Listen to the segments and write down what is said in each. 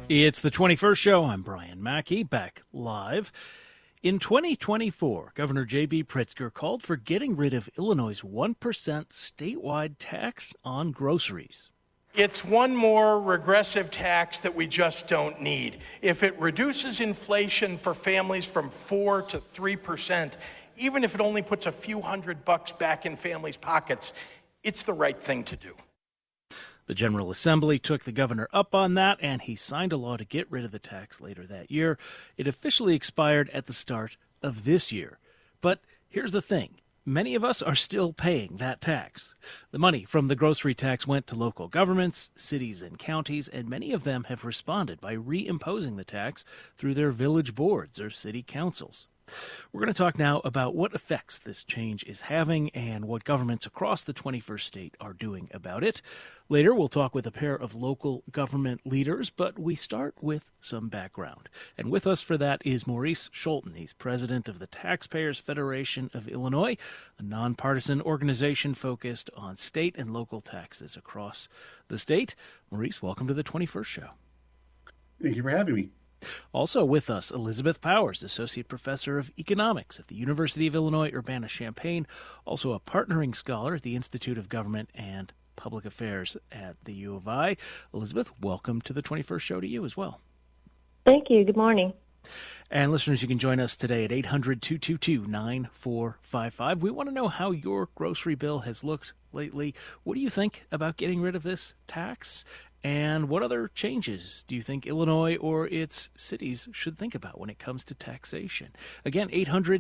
It's the 21st show. I'm Brian Mackey, back live. In 2024, Governor J.B. Pritzker called for getting rid of Illinois' 1% statewide tax on groceries. It's one more regressive tax that we just don't need. If it reduces inflation for families from 4 to 3%, even if it only puts a few $100 back in families' pockets, it's the right thing to do. The General Assembly took the governor up on that, and he signed a law to get rid of the tax later that year. It officially expired at the start of this year. But here's the thing. Many of us are still paying that tax. The money from the grocery tax went to local governments, cities and counties, and many of them have responded by reimposing the tax through their village boards or city councils. We're going to talk now about what effects this change is having and what governments across the 21st state are doing about it. Later, we'll talk with a pair of local government leaders, but we start with some background. And with us for that is Maurice Scholten. He's president of the Taxpayers Federation of Illinois, a nonpartisan organization focused on state and local taxes across the state. Maurice, welcome to the 21st show. Thank you for having me. Also with us, Elizabeth Powers, Associate Professor of Economics at the University of Illinois Urbana-Champaign, also a partnering scholar at the Institute of Government and Public Affairs at the U of I. Elizabeth, welcome to the 21st show to you as well. Thank you. Good morning. And listeners, you can join us today at 800-222-9455. We want to know how your grocery bill has looked lately. What do you think about getting rid of this tax? And what other changes do you think Illinois or its cities should think about when it comes to taxation? Again,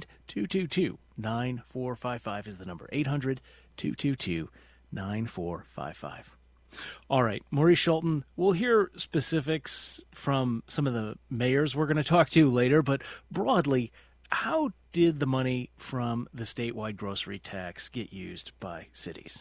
800-222-9455 is the number. 800-222-9455. All right, Maurice Scholten, we'll hear specifics from some of the mayors we're going to talk to later, but broadly, how did the money from the statewide grocery tax get used by cities?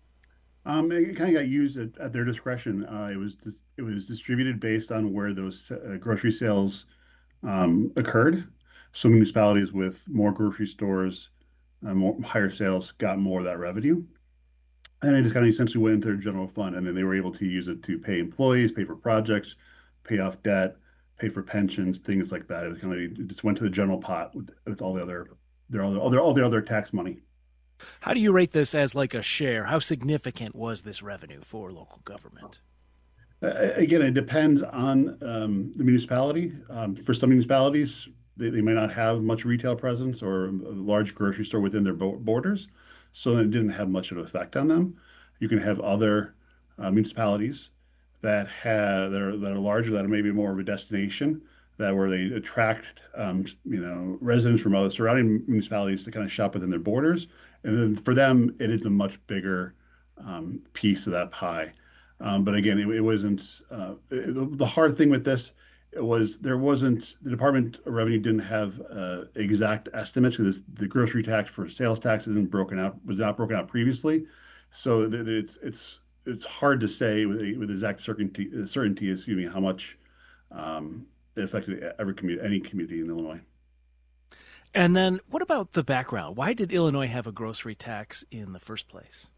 It kind of got used at their discretion. It was distributed based on where those grocery sales occurred. So municipalities with more grocery stores, more higher sales, got more of that revenue, and it just kind of essentially went into their general fund, and then they were able to use it to pay employees, pay for projects, pay off debt, pay for pensions, things like that. It just went to the general pot with all the other tax money. How do you rate this as like a share? How significant was this revenue for local government? Again, it depends on the municipality. For some municipalities, they may not have much retail presence or a large grocery store within their borders, so it didn't have much of an effect on them. You can have other municipalities that are larger, that are maybe more of a destination, that where they attract residents from other surrounding municipalities to kind of shop within their borders. And then for them, it is a much bigger piece of that pie. But again, it wasn't the hard thing with this was the Department of Revenue didn't have exact estimates because the grocery tax for sales tax was not broken out previously. So it's hard to say with exact certainty, how much it affected any community in Illinois. And then what about the background? Why did Illinois have a grocery tax in the first place?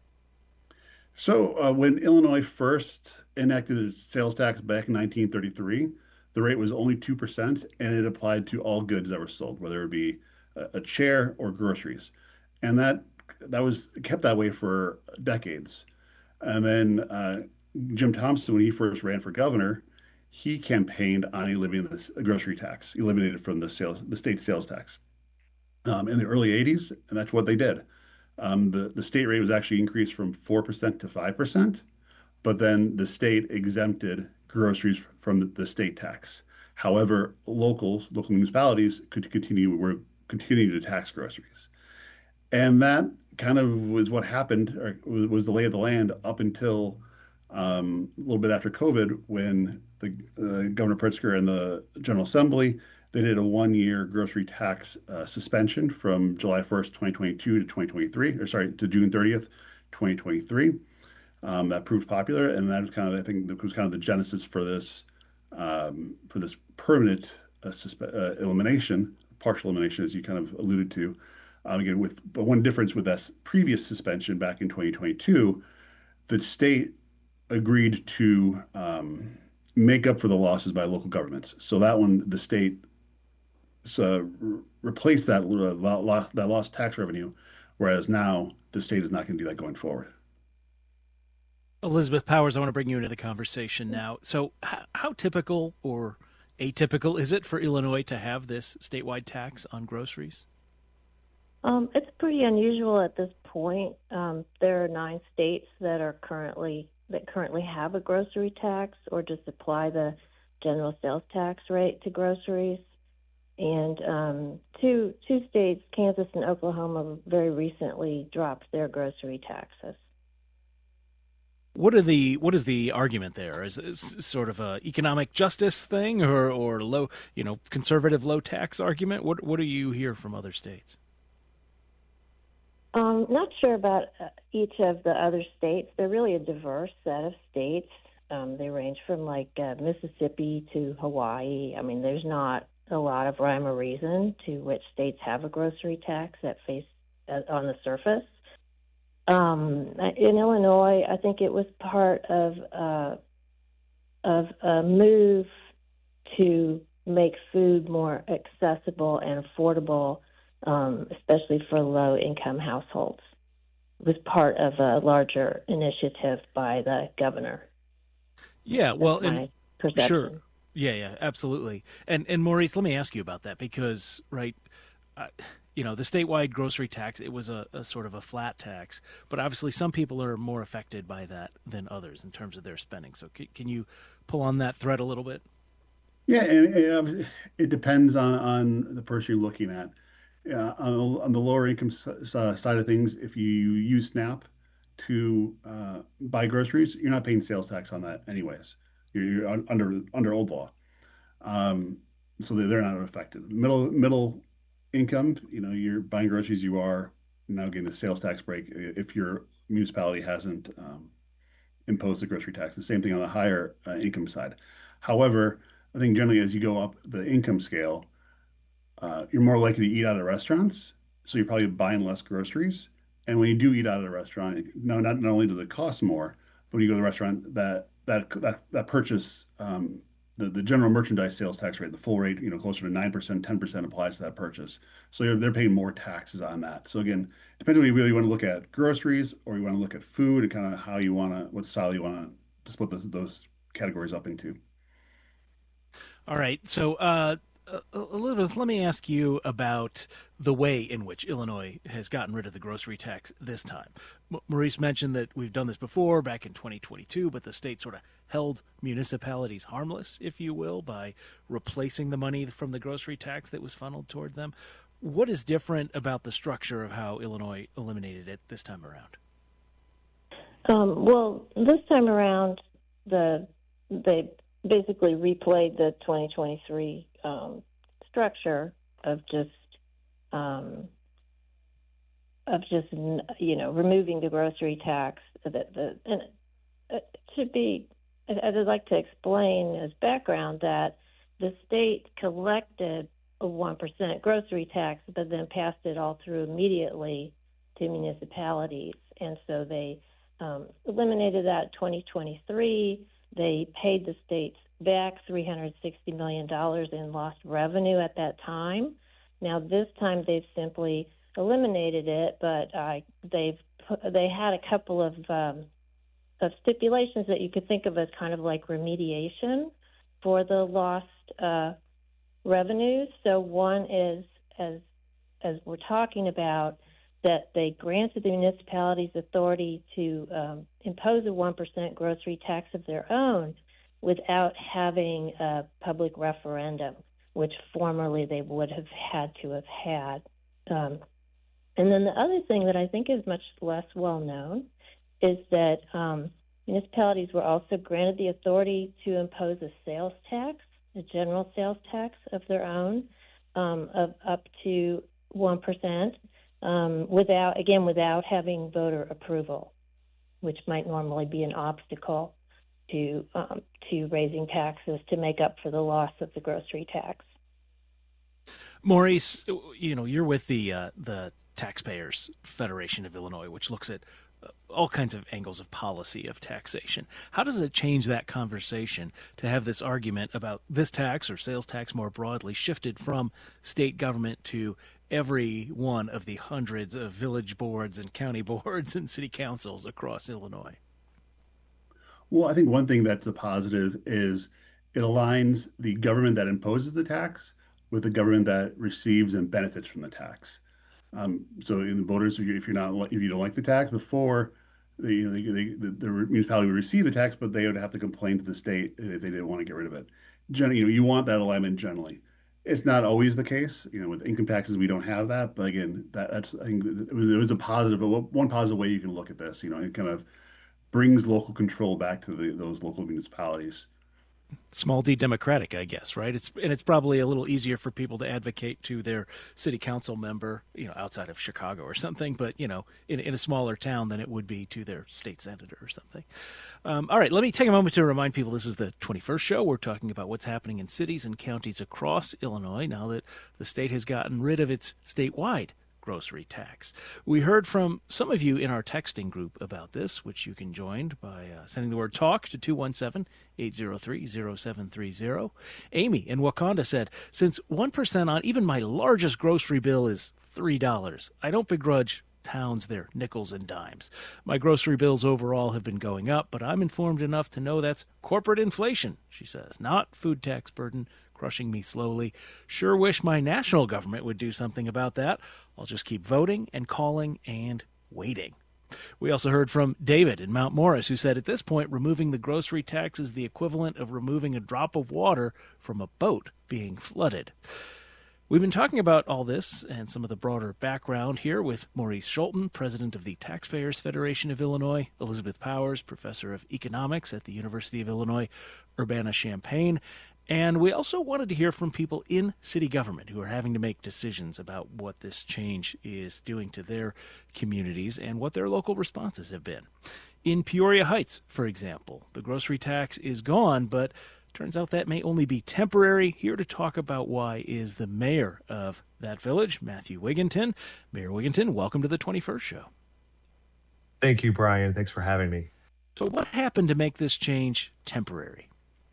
So when Illinois first enacted a sales tax back in 1933, the rate was only 2%, and it applied to all goods that were sold, whether it be a chair or groceries. And that was kept that way for decades. And then Jim Thompson, when he first ran for governor, he campaigned on eliminating the grocery tax, eliminated from the state sales tax. In the early 80s, and that's what they did. The state rate was actually increased from 4% to 5%, but then the state exempted groceries from the state tax. However, local municipalities could were continuing to tax groceries. And that kind of was what happened, or was the lay of the land up until a little bit after COVID, when the Governor Pritzker and the General Assembly, they did a 1-year grocery tax suspension from July 1st, 2022 to 2023, to June 30th, 2023. That proved popular, and that was I think that was kind of the genesis for this permanent elimination, partial elimination, as you kind of alluded to. Again, but one difference with that previous suspension back in 2022, the state agreed to make up for the losses by local governments. So that one, the state replaced that lost tax revenue, whereas now the state is not going to do that going forward. Elizabeth Powers, I want to bring you into the conversation now. So, how typical or atypical is it for Illinois to have this statewide tax on groceries? It's pretty unusual at this point. There are 9 states that currently have a grocery tax or just apply the general sales tax rate to groceries. And two states, Kansas and Oklahoma, very recently dropped their grocery taxes. What is the argument there? Is it sort of a economic justice thing, or low, conservative low tax argument? What do you hear from other states? Not sure about each of the other states. They're really a diverse set of states. They range from Mississippi to Hawaii. I mean, there's not a lot of rhyme or reason to which states have a grocery tax that face on the surface. In Illinois, I think it was part of a move to make food more accessible and affordable, especially for low-income households. It was part of a larger initiative by the governor. Yeah, well, That's my perception. Sure. Yeah, absolutely. And Maurice, let me ask you about that because, right, the statewide grocery tax, it was a sort of a flat tax, but obviously some people are more affected by that than others in terms of their spending. So can you pull on that thread a little bit? Yeah, and it depends on the person you're looking at. On the lower income side of things, if you use SNAP to buy groceries, you're not paying sales tax on that anyways. You're under old law, so they're not affected. Middle income, you're buying groceries, you are now getting the sales tax break if your municipality hasn't imposed the grocery tax. The same thing on the higher income side. However, I think generally as you go up the income scale, you're more likely to eat out of restaurants, so you're probably buying less groceries. And when you do eat out of a restaurant, not only does it cost more, but when you go to the restaurant, that purchase, the general merchandise sales tax rate, the full rate, closer to 9%, 10% applies to that purchase. So they're paying more taxes on that. So again, depending on whether you really want to look at groceries or you want to look at food and kind of what style you want to split those categories up into. All right. So, Elizabeth, let me ask you about the way in which Illinois has gotten rid of the grocery tax this time. Maurice mentioned that we've done this before back in 2022, but the state sort of held municipalities harmless, if you will, by replacing the money from the grocery tax that was funneled toward them. What is different about the structure of how Illinois eliminated it this time around? Well, this time around, they basically replayed the 2023 structure of just removing the grocery tax. And it should be. I'd like to explain as background that the state collected a 1% grocery tax, but then passed it all through immediately to municipalities, and so they eliminated that in 2023. They paid the states back $360 million in lost revenue at that time. Now this time they've simply eliminated it, but they had a couple of stipulations that you could think of as kind of like remediation for the lost revenues. So one is, as we're talking about, that they granted the municipalities authority to impose a 1% grocery tax of their own without having a public referendum, which formerly they would have had to have had. And then the other thing that I think is much less well known is that municipalities were also granted the authority to impose a sales tax, a general sales tax of their own, of up to 1%. Without having voter approval, which might normally be an obstacle to raising taxes to make up for the loss of the grocery tax. Maurice, you're with the Taxpayers Federation of Illinois, which looks at all kinds of angles of policy of taxation. How does it change that conversation to have this argument about this tax or sales tax more broadly shifted from state government to every one of the hundreds of village boards and county boards and city councils across Illinois? Well, I think one thing that's a positive is it aligns the government that imposes the tax with the government that receives and benefits from the tax. So in the voters, if you don't like the tax before, the municipality would receive the tax, but they would have to complain to the state if they didn't want to get rid of it. Generally, you want that alignment generally. It's not always the case. With income taxes, we don't have that. But again, that's I think it was a positive. One positive way you can look at this. It kind of brings local control back to those local municipalities. Small d democratic, I guess, right? It's probably a little easier for people to advocate to their city council member, outside of Chicago or something, but in a smaller town than it would be to their state senator or something. All right, let me take a moment to remind people this is the 21st show. We're talking about what's happening in cities and counties across Illinois now that the state has gotten rid of its statewide grocery tax. We heard from some of you in our texting group about this, which you can join by sending the word TALK to 217-803-0730. Amy in Wakanda said, since 1% on even my largest grocery bill is $3, I don't begrudge towns their nickels and dimes. My grocery bills overall have been going up, but I'm informed enough to know that's corporate inflation, she says, not food tax burden crushing me slowly. Sure wish my national government would do something about that. I'll just keep voting and calling and waiting. We also heard from David in Mount Morris, who said at this point, removing the grocery tax is the equivalent of removing a drop of water from a boat being flooded. We've been talking about all this and some of the broader background here with Maurice Schulten, president of the Taxpayers Federation of Illinois, Elizabeth Powers, professor of economics at the University of Illinois, Urbana-Champaign, and we also wanted to hear from people in city government who are having to make decisions about what this change is doing to their communities and what their local responses have been. In Peoria Heights, for example, the grocery tax is gone, but turns out that may only be temporary. Here to talk about why is the mayor of that village, Matthew Wigginton. Mayor Wigginton, welcome to the 21st show. Thank you, Brian. Thanks for having me. So what happened to make this change temporary?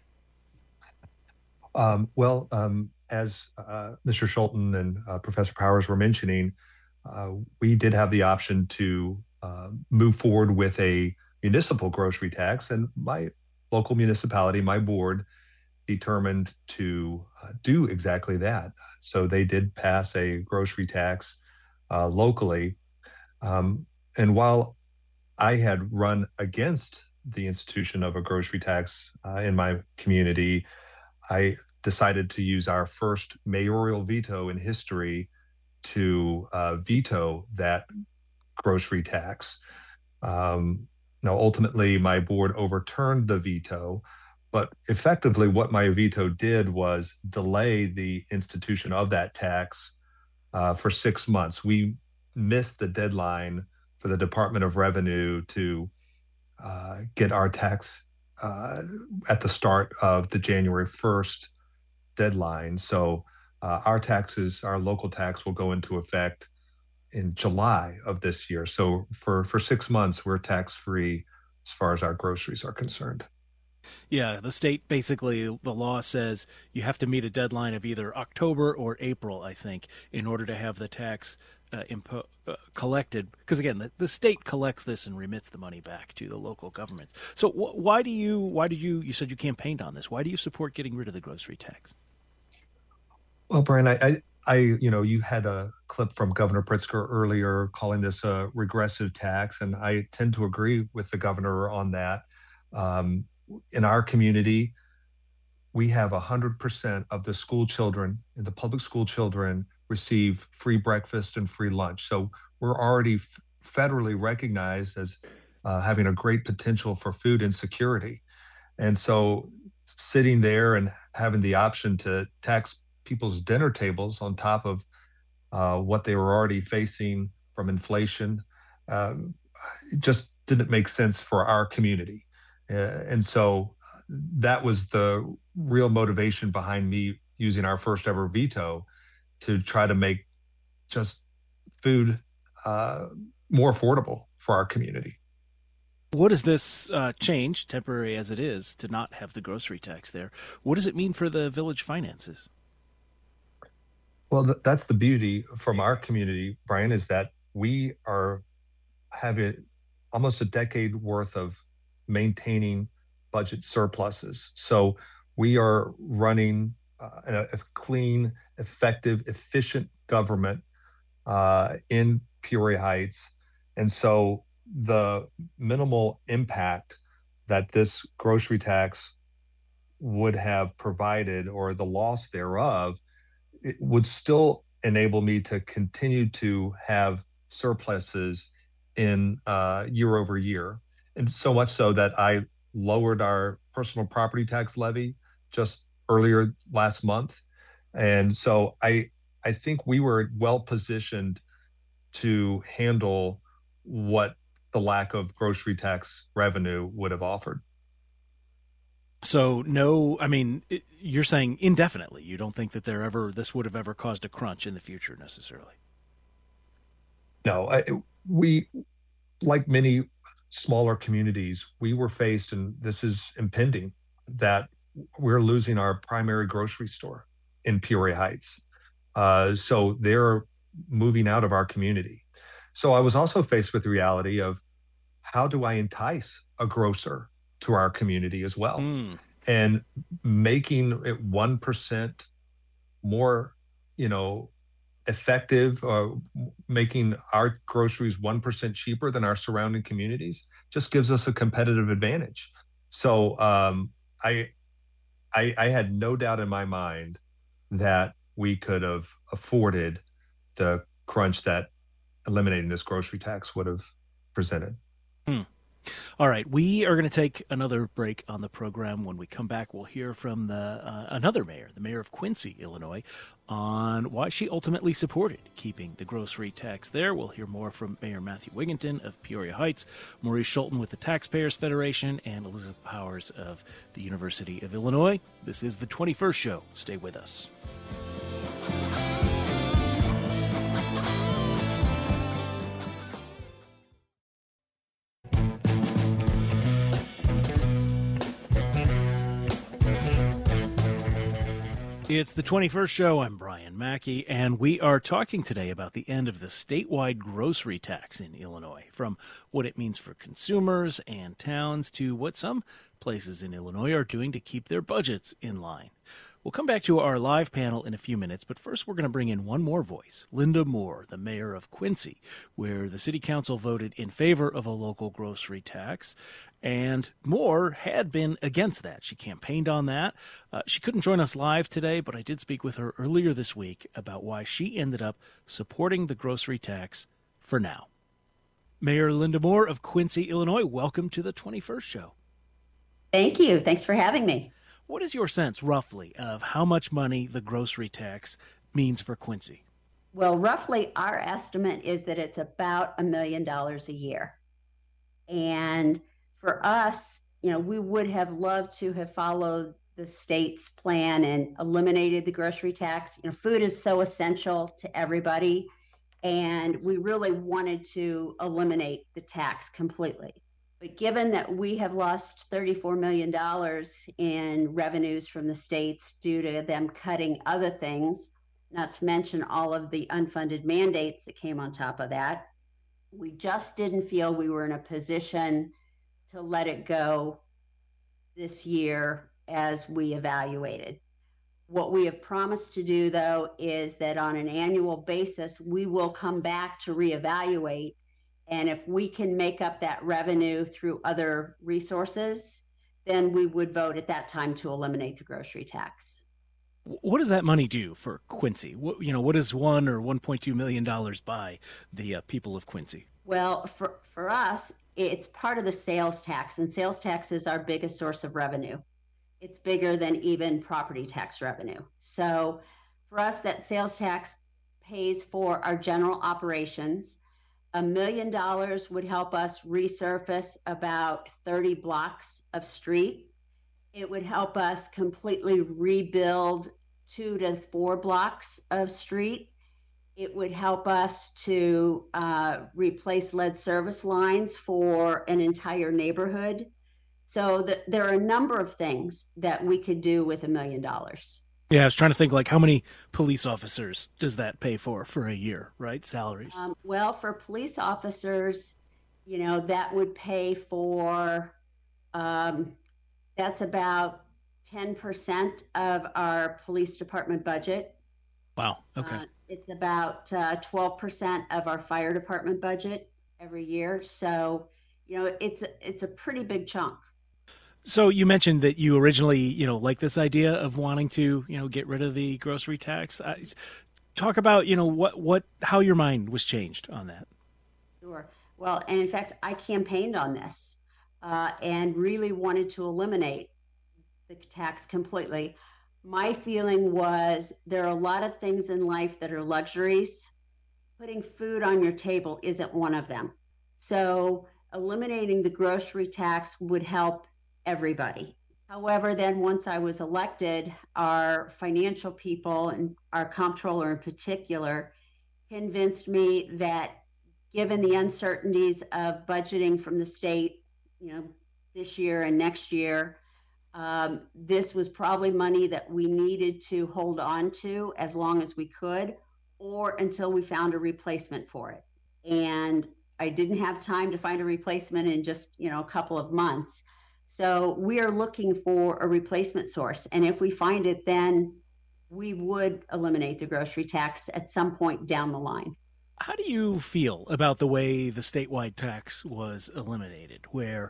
As Mr. Schulten and Professor Powers were mentioning, we did have the option to move forward with a municipal grocery tax, and my local municipality, my board, determined to do exactly that. So they did pass a grocery tax locally. And while I had run against the institution of a grocery tax in my community, I decided to use our first mayoral veto in history to veto that grocery tax. Now, ultimately, my board overturned the veto, but effectively what my veto did was delay the institution of that tax for 6 months. We missed the deadline for the Department of Revenue to get our tax at the start of the January 1st deadline. So our local tax will go into effect in July of this year. So for 6 months, we're tax-free as far as our groceries are concerned. Yeah, the state, basically, the law says you have to meet a deadline of either October or April, I think, in order to have the tax collected. Because again, the state collects this and remits the money back to the local governments. So why did you said you campaigned on this? Why do you support getting rid of the grocery tax? Well, Brian, you had a clip from Governor Pritzker earlier calling this a regressive tax, and I tend to agree with the governor on that. In our community, we have 100% of the school children, the public school children, receive free breakfast and free lunch. So we're already federally recognized as having a great potential for food insecurity. And so sitting there and having the option to tax people's dinner tables on top of what they were already facing from inflation, it just didn't make sense for our community. And so that was the real motivation behind me using our first ever veto to try to make just food more affordable for our community. What does this change, temporary as it is, to not have the grocery tax there? What does it mean for the village finances? Well, that's the beauty from our community, Brian, is that we are having almost a decade worth of maintaining budget surpluses. So we are running a clean, effective, efficient government in Peoria Heights. And so the minimal impact that this grocery tax would have provided, or the loss thereof, it would still enable me to continue to have surpluses in year over year. And so much so that I lowered our personal property tax levy just earlier last month. And so I think we were well positioned to handle what the lack of grocery tax revenue would have offered. So no, I mean, you're saying indefinitely. You don't think that this would have ever caused a crunch in the future necessarily? No, we, like many smaller communities, we were faced, and this is impending, that we're losing our primary grocery store in Peoria Heights. So they're moving out of our community. So I was also faced with the reality of, how do I entice a grocer to our community as well? And making it 1% more, effective, making our groceries 1% cheaper than our surrounding communities just gives us a competitive advantage. So I had no doubt in my mind that we could have afforded the crunch that eliminating this grocery tax would have presented. All right, we are going to take another break on the program. When we come back, we'll hear from another mayor, the mayor of Quincy, Illinois, on why she ultimately supported keeping the grocery tax there. We'll hear more from Mayor Matthew Wigginton of Peoria Heights, Maurice Schulten with the Taxpayers Federation, and Elizabeth Powers of the University of Illinois. This is the 21st Show. Stay with us. It's the 21st Show. I'm Brian Mackey, and we are talking today about the end of the statewide grocery tax in Illinois, from what it means for consumers and towns to what some places in Illinois are doing to keep their budgets in line. We'll come back to our live panel in a few minutes, but first we're going to bring in one more voice, Linda Moore, the mayor of Quincy, where the city council voted in favor of a local grocery tax, and Moore had been against that. She campaigned on that. She couldn't join us live today, but I did speak with her earlier this week about why she ended up supporting the grocery tax for now. Mayor Linda Moore of Quincy, Illinois, welcome to the 21st Show. Thank you. Thanks for having me. What is your sense, roughly, of how much money the grocery tax means for Quincy? Well, roughly, our estimate is that it's about $1 million a year. And for us, we would have loved to have followed the state's plan and eliminated the grocery tax. Food is so essential to everybody, and we really wanted to eliminate the tax completely. But given that we have lost $34 million in revenues from the states due to them cutting other things, not to mention all of the unfunded mandates that came on top of that, we just didn't feel we were in a position to let it go this year as we evaluated. What we have promised to do, though, is that on an annual basis, we will come back to reevaluate. And if we can make up that revenue through other resources, then we would vote at that time to eliminate the grocery tax. What does that money do for Quincy? What does $1 or $1.2 million buy the people of Quincy? Well, for us, it's part of the sales tax, and sales tax is our biggest source of revenue. It's bigger than even property tax revenue. So for us, that sales tax pays for our general operations. $1 million would help us resurface about 30 blocks of street. It would help us completely rebuild 2 to 4 blocks of street. It would help us to replace lead service lines for an entire neighborhood. So there are a number of things that we could do with $1 million. Yeah, I was trying to think like how many police officers does that pay for a year, right? Salaries. Well, for police officers, that would pay for, that's about 10% of our police department budget. Wow. Okay. It's about 12% of our fire department budget every year. So, it's a pretty big chunk. So you mentioned that you originally, like this idea of wanting to, get rid of the grocery tax. Talk about, how your mind was changed on that. Sure. Well, and in fact, I campaigned on this and really wanted to eliminate the tax completely. My feeling was there are a lot of things in life that are luxuries. Putting food on your table isn't one of them. So eliminating the grocery tax would help everybody. However, then once I was elected, our financial people and our comptroller in particular convinced me that given the uncertainties of budgeting from the state, this year and next year, this was probably money that we needed to hold on to as long as we could, or until we found a replacement for it. And I didn't have time to find a replacement in just, a couple of months. So we are looking for a replacement source. And if we find it, then we would eliminate the grocery tax at some point down the line. How do you feel about the way the statewide tax was eliminated, where,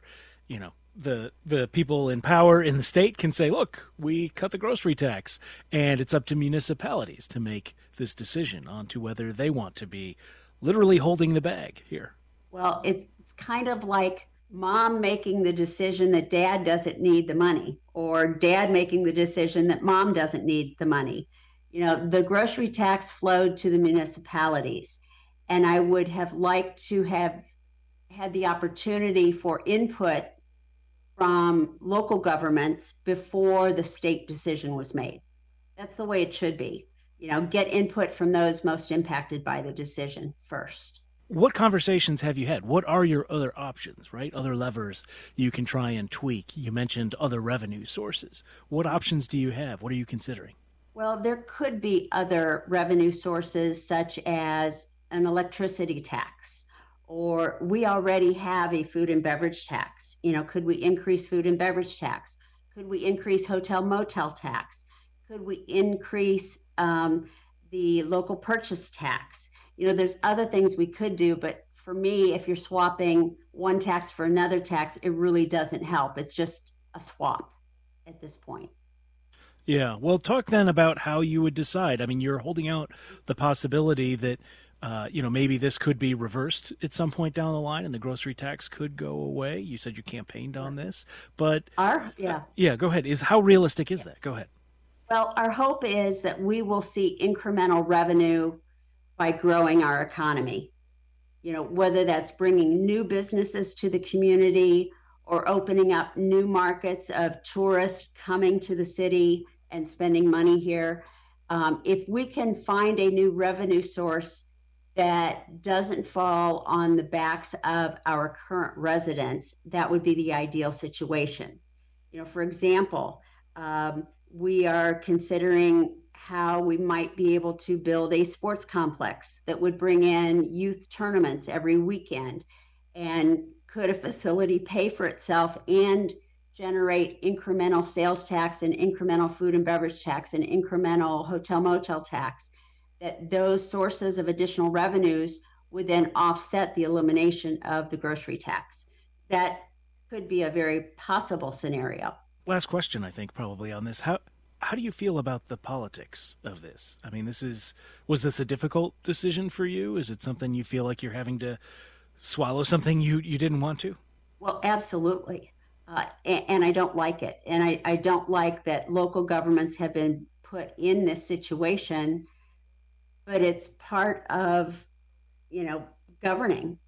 the people in power in the state can say, look, we cut the grocery tax, and it's up to municipalities to make this decision on to whether they want to be literally holding the bag here? Well, it's kind of like mom making the decision that dad doesn't need the money, or dad making the decision that mom doesn't need the money. The grocery tax flowed to the municipalities, and I would have liked to have had the opportunity for input from local governments before the state decision was made. That's the way it should be. Get input from those most impacted by the decision first. What conversations have you had? What are your other options, right? Other levers you can try and tweak. You mentioned other revenue sources. What options do you have? What are you considering? Well, there could be other revenue sources such as an electricity tax, or we already have a food and beverage tax. Could we increase food and beverage tax? Could we increase hotel motel tax? Could we increase the local purchase tax? There's other things we could do, but for me, if you're swapping one tax for another tax, it really doesn't help. It's just a swap at this point. Yeah. Well, talk then about how you would decide. I mean, you're holding out the possibility that, maybe this could be reversed at some point down the line and the grocery tax could go away. You said you campaigned on this, but go ahead. How realistic is that? Go ahead. Well, our hope is that we will see incremental revenue by growing our economy, whether that's bringing new businesses to the community or opening up new markets of tourists coming to the city and spending money here. If we can find a new revenue source that doesn't fall on the backs of our current residents, that would be the ideal situation. For example, we are considering how we might be able to build a sports complex that would bring in youth tournaments every weekend. And could a facility pay for itself and generate incremental sales tax and incremental food and beverage tax and incremental hotel motel tax? That those sources of additional revenues would then offset the elimination of the grocery tax. That could be a very possible scenario. Last question, I think, probably on this. How do you feel about the politics of this? I mean, was this a difficult decision for you? Is it something you feel like you're having to swallow something you didn't want to? Well, absolutely. And I don't like it. And I don't like that local governments have been put in this situation, but it's part of, governing.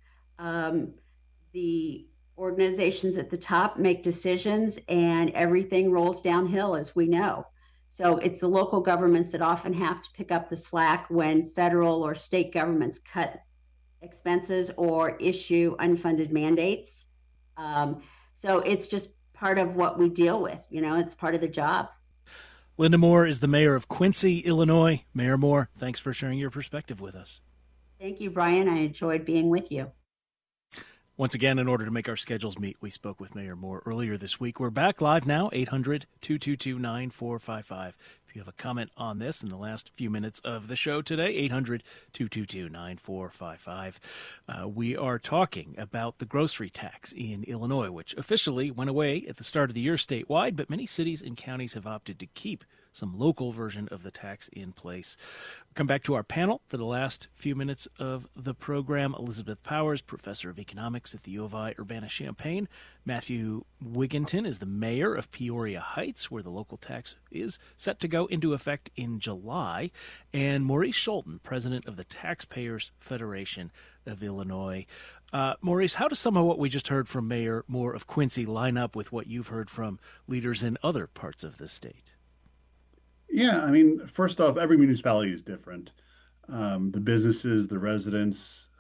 The organizations at the top make decisions and everything rolls downhill, as we know. So it's the local governments that often have to pick up the slack when federal or state governments cut expenses or issue unfunded mandates. So it's just part of what we deal with. It's part of the job. Linda Moore is the mayor of Quincy, Illinois. Mayor Moore, thanks for sharing your perspective with us. Thank you, Brian. I enjoyed being with you. Once again, in order to make our schedules meet, we spoke with Mayor Moore earlier this week. We're back live now, 800-222-9455. If you have a comment on this in the last few minutes of the show today, 800-222-9455. We are talking about the grocery tax in Illinois, which officially went away at the start of the year statewide, but many cities and counties have opted to keep some local version of the tax in place. We'll come back to our panel for the last few minutes of the program. Elizabeth Powers, professor of economics at the U of I Urbana-Champaign. Matthew Wigginton is the mayor of Peoria Heights, where the local tax is set to go into effect in July. And Maurice Scholten, president of the Taxpayers Federation of Illinois. Maurice, how does some of what we just heard from Mayor Moore of Quincy line up with what you've heard from leaders in other parts of the state? Yeah, I mean, first off, every municipality is different. The businesses, the residents,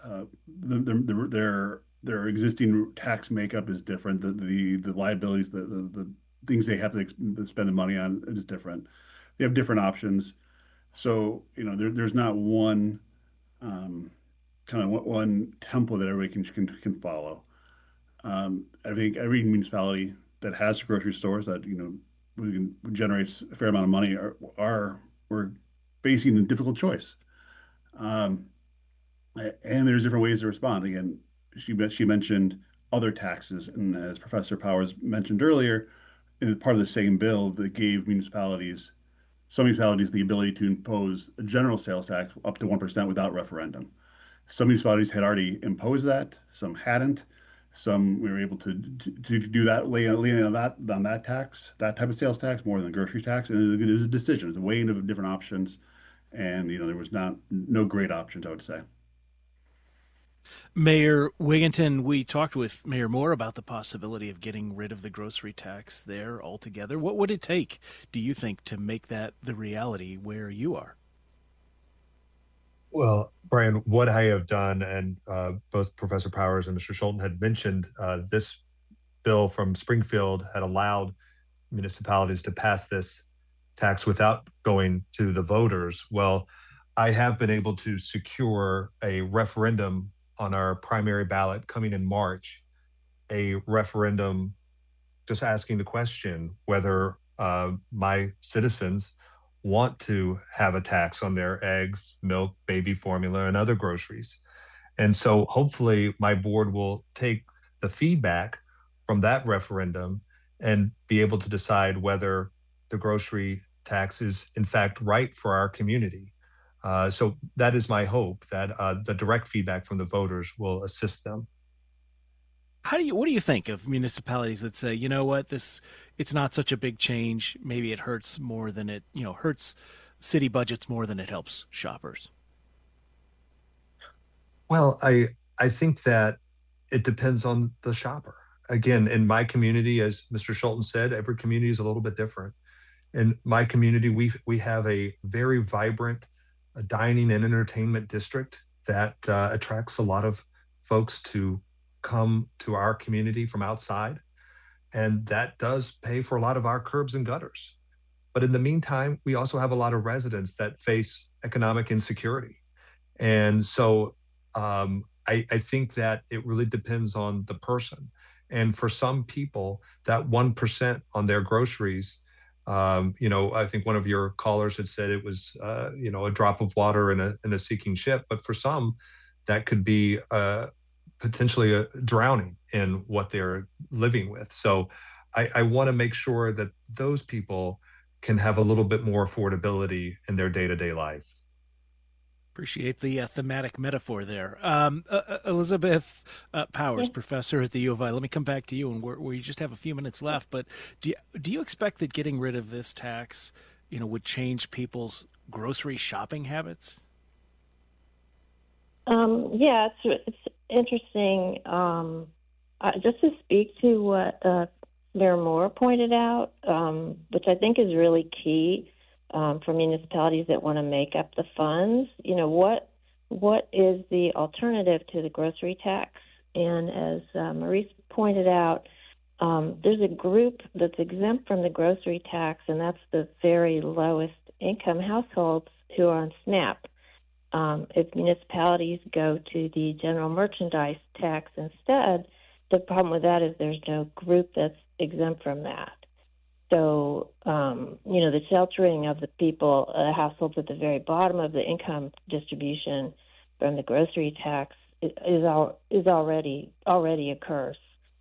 their existing tax makeup is different. The liabilities, the things they have to spend the money on is different. They have different options. So, there's not one kind of one template that everybody can follow. I think every municipality that has grocery stores that we can generate a fair amount of money we're facing a difficult choice, and there's different ways to respond. Again, she mentioned other taxes, and as Professor Powers mentioned earlier, part of the same bill that gave some municipalities the ability to impose a general sales tax up to 1% without referendum. Some municipalities had already imposed that, some hadn't. Some we were able to do that, lay on that tax, that type of sales tax, more than the grocery tax, and it was a decision. It was a weighing of different options, and there was no great options, I would say. Mayor Wigginton, we talked with Mayor Moore about the possibility of getting rid of the grocery tax there altogether. What would it take, do you think, to make that the reality where you are? Well, Brian, what I have done, and both Professor Powers and Mr. Scholten had mentioned, this bill from Springfield had allowed municipalities to pass this tax without going to the voters. Well, I have been able to secure a referendum on our primary ballot coming in March, a referendum just asking the question whether my citizens want to have a tax on their eggs, milk, baby formula, and other groceries. And so hopefully my board will take the feedback from that referendum and be able to decide whether the grocery tax is in fact right for our community. So that is my hope, that the direct feedback from the voters will assist them. What do you think of municipalities that say, you know what, it's not such a big change. Maybe it hurts more than it, hurts city budgets more than it helps shoppers? Well, I think that it depends on the shopper. Again, in my community, as Mr. Scholten said, every community is a little bit different. In my community, we have a very vibrant dining and entertainment district that attracts a lot of folks to come to our community from outside. And that does pay for a lot of our curbs and gutters. But in the meantime, we also have a lot of residents that face economic insecurity. And so I think that it really depends on the person. And for some people, that 1% on their groceries, I think one of your callers had said it was, a drop of water in a sinking ship. But for some, that could be potentially drowning in what they're living with. So I want to make sure that those people can have a little bit more affordability in their day-to-day life. Appreciate the thematic metaphor there. Elizabeth Powers, professor at the U of I. Let me come back to you, and we just have a few minutes left. But do you expect that getting rid of this tax, would change people's grocery shopping habits? Yeah, it's interesting. Just to speak to what Mayor Moore pointed out, which I think is really key. for municipalities that want to make up the funds. What is the alternative to the grocery tax? And as Maurice pointed out, there's a group that's exempt from the grocery tax, and that's the very lowest income households who are on SNAP. If municipalities go to the general merchandise tax instead, the problem with that is there's no group that's exempt from that. So, the sheltering of the people, households at the very bottom of the income distribution from the grocery tax is already occurs.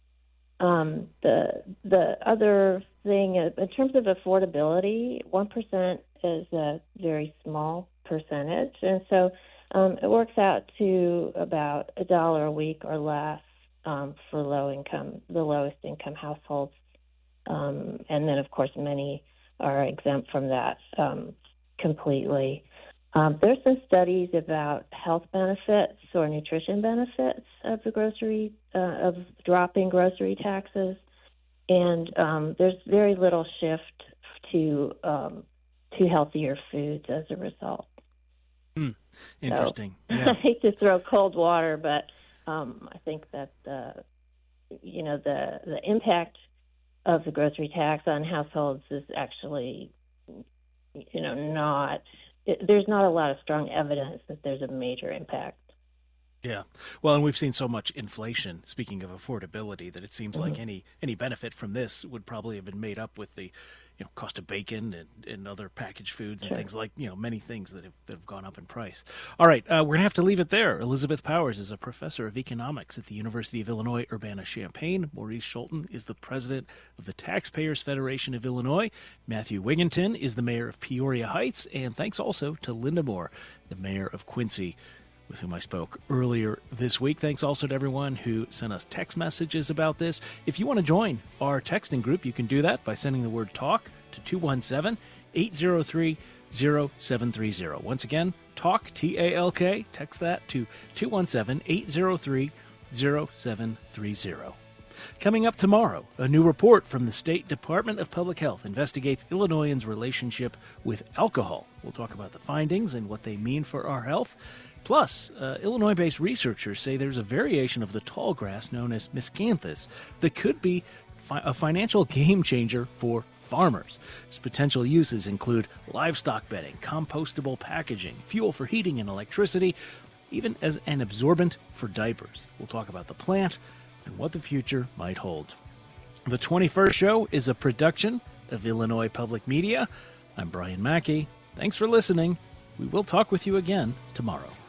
The other thing, in terms of affordability, 1% is a very small percentage, and so it works out to about $1 a week or less for the lowest income households. And then, of course, many are exempt from that completely. There's some studies about health benefits or nutrition benefits of of dropping grocery taxes, and there's very little shift to healthier foods as a result. Interesting. So, yeah. I hate to throw cold water, but I think that the impact of the grocery tax on households is actually, there's not a lot of strong evidence that there's a major impact. Yeah. Well, and we've seen so much inflation, speaking of affordability, that it seems like any benefit from this would probably have been made up with the cost of bacon and other packaged foods and things like, many things that have gone up in price. All right. We're going to have to leave it there. Elizabeth Powers is a professor of economics at the University of Illinois Urbana-Champaign. Maurice Scholten is the president of the Taxpayers Federation of Illinois. Matthew Wigginton is the mayor of Peoria Heights. And thanks also to Linda Moore, the mayor of Quincy, with whom I spoke earlier this week. Thanks also to everyone who sent us text messages about this. If you want to join our texting group, you can do that by sending the word TALK to 217-803-0730. Once again, TALK, T-A-L-K, text that to 217-803-0730. Coming up tomorrow, a new report from the State Department of Public Health investigates Illinoisans' relationship with alcohol. We'll talk about the findings and what they mean for our health. Plus, Illinois-based researchers say there's a variation of the tall grass known as miscanthus that could be a financial game changer for farmers. Its potential uses include livestock bedding, compostable packaging, fuel for heating and electricity, even as an absorbent for diapers. We'll talk about the plant and what the future might hold. The 21st Show is a production of Illinois Public Media. I'm Brian Mackey. Thanks for listening. We will talk with you again tomorrow.